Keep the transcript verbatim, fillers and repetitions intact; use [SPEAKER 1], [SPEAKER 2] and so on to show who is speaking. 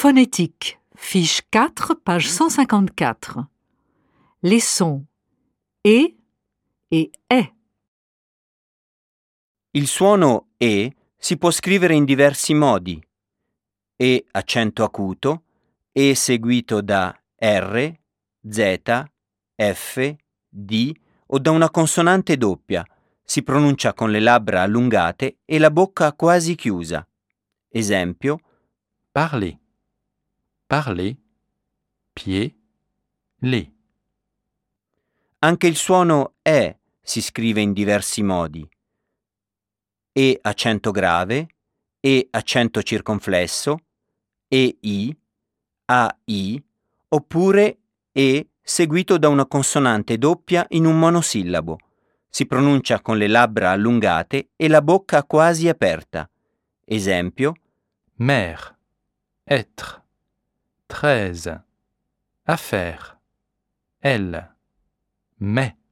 [SPEAKER 1] phonétique, fiche quatre, page cent cinquante-quatre. Les sons E et E.
[SPEAKER 2] Il suono E si può scrivere in diversi modi. E accento acuto, E seguito da R, Z, F, D o da una consonante doppia. Si pronuncia con le labbra allungate e la bocca quasi chiusa. Esempio:
[SPEAKER 3] parler, parler, pied, les.
[SPEAKER 2] Anche il suono E si scrive in diversi modi. E accento grave, E accento circonflesso, E I, A I, oppure E seguito da una consonante doppia in un monosillabo. Si pronuncia con le labbra allungate e la bocca quasi aperta. Esempio:
[SPEAKER 3] Mère, être, treize, affaire, elle, mais.